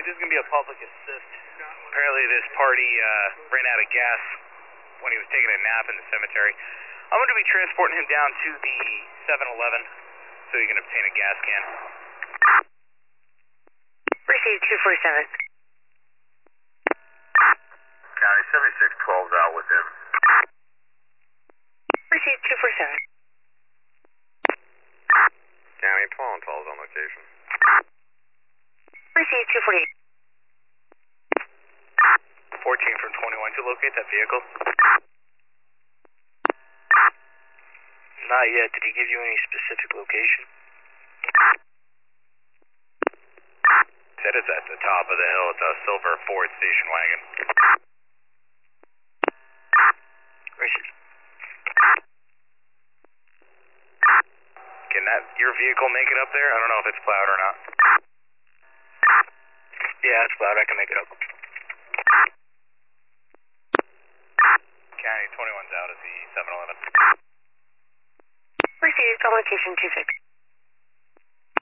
this is going to be a public assist. Apparently this party ran out of gas when he was taking a nap in the cemetery. I'm going to be transporting him down to the 7-Eleven so he can obtain a gas can. Received 247. County 7612's out with him. Received 247. County 1212's on location. Received 248. 14 from 21 to locate that vehicle. Not yet. Did he give you any specific location? Said it's at the top of the hill. It's a silver Ford station wagon. Received. Can your vehicle make it up there? I don't know if it's plowed or not. Yeah, it's loud. I can make it up. County 21's out at the 7-Eleven. Received on location 26.